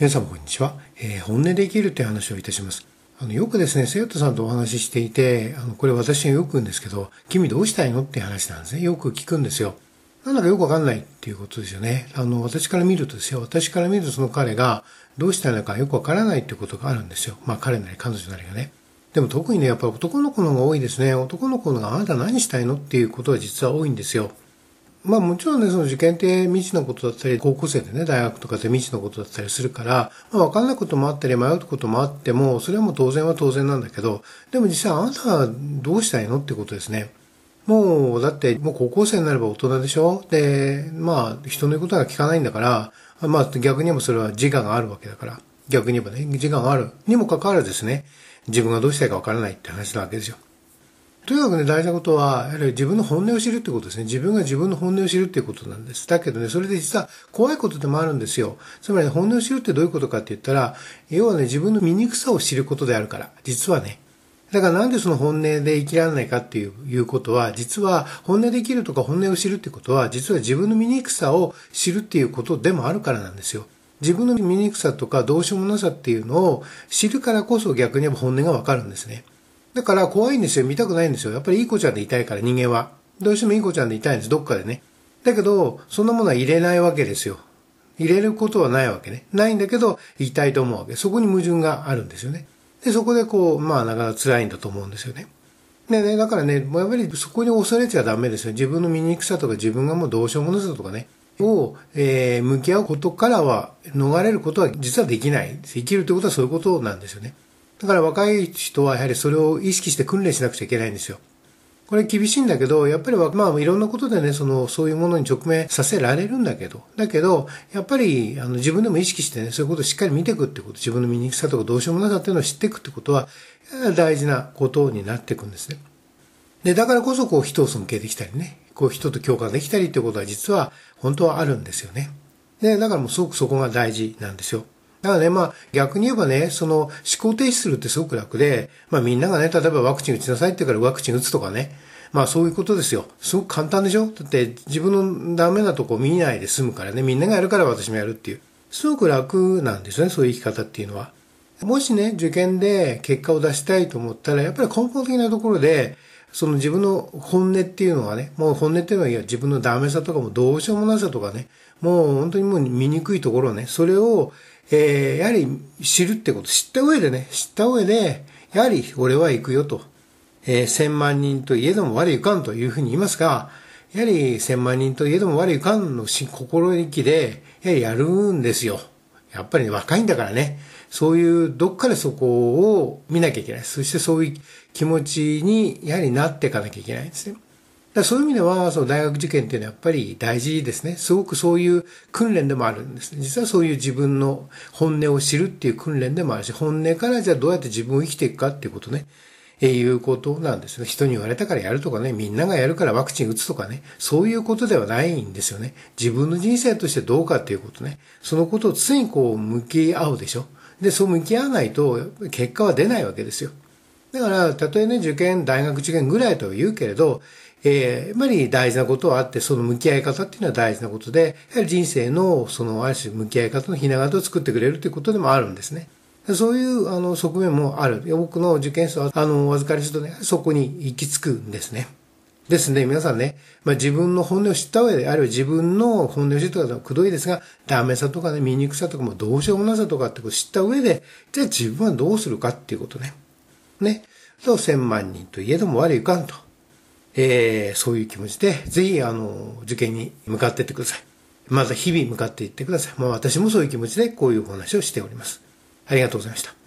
皆さんこんにちは。本音で生きるという話をいたします。よくですね、生徒さんとお話ししていて、これ私がよく言うんですけど、君どうしたいのっていう話なんですね。よく聞くんですよ。なんだかよくわかんないっていうことですよね。私から見るとですよ、私から見るとその彼がどうしたいのかよくわからないっていうことがあるんですよ。彼なり彼女なりがね。でも特にね、やっぱり男の子の方が多いですね。男の子のがあなた何したいのっていうことは実は多いんですよ。もちろんね、その受験って未知のことだったり、高校生でね、大学とかで未知のことだったりするから、分かんないこともあったり、迷うこともあっても、それはもう当然は当然なんだけど、でも実際あなたはどうしたいのってことですね。だってもう高校生になれば大人でしょ。で、人の言うことが聞かないんだから、逆に言えばそれは自我があるわけだから、逆に言えばね、自我があるにもかかわらずですね、自分がどうしたいか分からないって話なわけですよ。とにかくね、大事なことは、やはり自分の本音を知るってことですね。自分が自分の本音を知るっていうことなんです。だけどね、それで実は怖いことでもあるんですよ。つまり、本音を知るってどういうことかって言ったら、要はね、自分の醜さを知ることであるから。実はね。だからなんでその本音で生きられないかっていうことは、実は本音で生きるとか本音を知るってことは、実は自分の醜さを知るっていうことでもあるからなんですよ。自分の醜さとかどうしようもなさっていうのを知るからこそ逆に言えば本音がわかるんですね。だから怖いんですよ。見たくないんですよ。やっぱりいい子ちゃんでいたいから人間は。どうしてもいい子ちゃんでいたいんです。どっかでね。だけど、そんなものは入れないわけですよ。入れることはないわけね。ないんだけど、言いたいと思うわけ。そこに矛盾があるんですよね。で、そこでなかなか辛いんだと思うんですよね。でね、だからね、やっぱりそこに恐れちゃダメですよ。自分の醜さとか自分がもうどうしようもなさとかね、向き合うことからは逃れることは実はできない。生きるということはそういうことなんですよね。だから若い人はやはりそれを意識して訓練しなくちゃいけないんですよ。これ厳しいんだけど、やっぱりいろんなことでね、そういうものに直面させられるんだけど、やっぱり自分でも意識してね、そういうことをしっかり見ていくってこと、自分の醜さとかどうしようもなさっていうのを知っていくってことは、大事なことになっていくんですね。で、だからこそ人を尊敬できたりね、人と共感できたりってことは実は本当はあるんですよね。で、だからもうすごくそこが大事なんですよ。だからね、逆に言えばね、思考停止するってすごく楽で、みんながね、例えばワクチン打ちなさいって言うからワクチン打つとかね、そういうことですよ。すごく簡単でしょ？だって自分のダメなとこ見ないで済むからね、みんながやるから私もやるっていう。すごく楽なんですよね、そういう生き方っていうのは。もしね、受験で結果を出したいと思ったら、やっぱり根本的なところで、自分の本音っていうのがね、もう本音っていうのは自分のダメさとかもどうしようもなさとかね、もう本当にもう醜いところね、それをやはり知るってこと、知った上で、やはり俺は行くよと。千万人といえども我いかんというふうに言いますが、やはり千万人といえども我いかんの心意気で、やはりやるんですよ。やっぱりね、若いんだからね、そういうどっかでそこを見なきゃいけない。そしてそういう気持ちにやはりなっていかなきゃいけないんですね。そういう意味では、大学受験っていうのはやっぱり大事ですね。すごくそういう訓練でもあるんですね。実はそういう自分の本音を知るっていう訓練でもあるし、本音からじゃあどうやって自分を生きていくかっていうことね。いうことなんですね。人に言われたからやるとかね、みんながやるからワクチン打つとかね、そういうことではないんですよね。自分の人生としてどうかっていうことね。そのことを常に向き合うでしょ。で、そう向き合わないと結果は出ないわけですよ。だから、たとえね、大学受験ぐらいとは言うけれど、やっぱり大事なことはあって、その向き合い方っていうのは大事なことで、やはり人生のある種向き合い方のひな形を作ってくれるということでもあるんですね。そういう側面もある。多くの受験生はお預かりするとね、そこに行き着くんですね。ですね、皆さんね、自分の本音を知った上で、あるいは自分の本音を知った上ではくどいですが、ダメさとかね、醜さとかもどうしようもなさとかってことを知った上で、じゃあ自分はどうするかっていうことね。ね。千万人といえども我いかんと。そういう気持ちで、ぜひ、受験に向かっていってください。まず日々向かっていってください。私もそういう気持ちでこういうお話をしております。ありがとうございました。